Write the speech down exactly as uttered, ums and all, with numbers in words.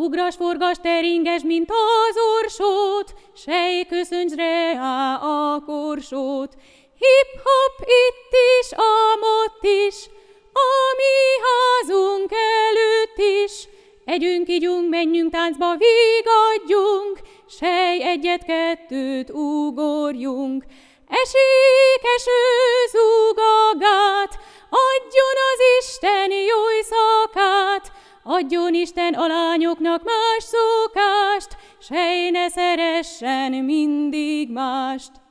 Ugras, forgas, teringes, mint az orsót, sej, köszönts, reá a korsót. Hip-hop itt is, amott is, a mi házunk előtt is. Együnk, igyunk, menjünk táncba, vigadjunk, sej, egyet-kettőt ugorjunk. Esik eső zúgagát, adjon az Isten jó éjszakát, adjon Isten a lányoknak más szokást, sej ne szeressen mindig mást.